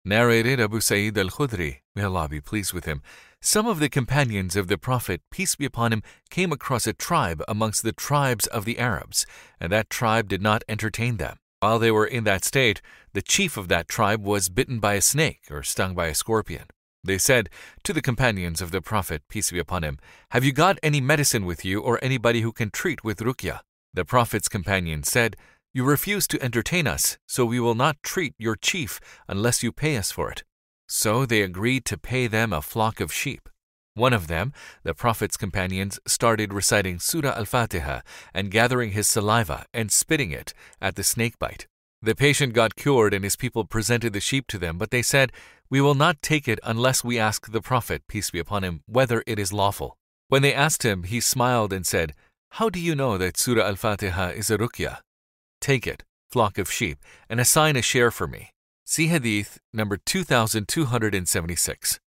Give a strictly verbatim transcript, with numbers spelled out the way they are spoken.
Narrated Abu Sa'id al-Khudri, may Allah be pleased with him, some of the companions of the Prophet, peace be upon him, came across a tribe amongst the tribes of the Arabs, and that tribe did not entertain them. While they were in that state, the chief of that tribe was bitten by a snake or stung by a scorpion. They said to the companions of the Prophet, peace be upon him, "Have you got any medicine with you or anybody who can treat with ruqya?" The Prophet's companions said, "You refuse to entertain us, so we will not treat your chief unless you pay us for it." So they agreed to pay them a flock of sheep. One of them, the Prophet's companions, started reciting Surah Al-Fatiha and gathering his saliva and spitting it at the snake bite. The patient got cured and his people presented the sheep to them, but they said, "We will not take it unless we ask the Prophet, peace be upon him, whether it is lawful." When they asked him, he smiled and said, "How do you know that Surah Al-Fatiha is a ruqya? Take it, flock of sheep, and assign a share for me." See Hadith number two thousand two hundred seventy-six.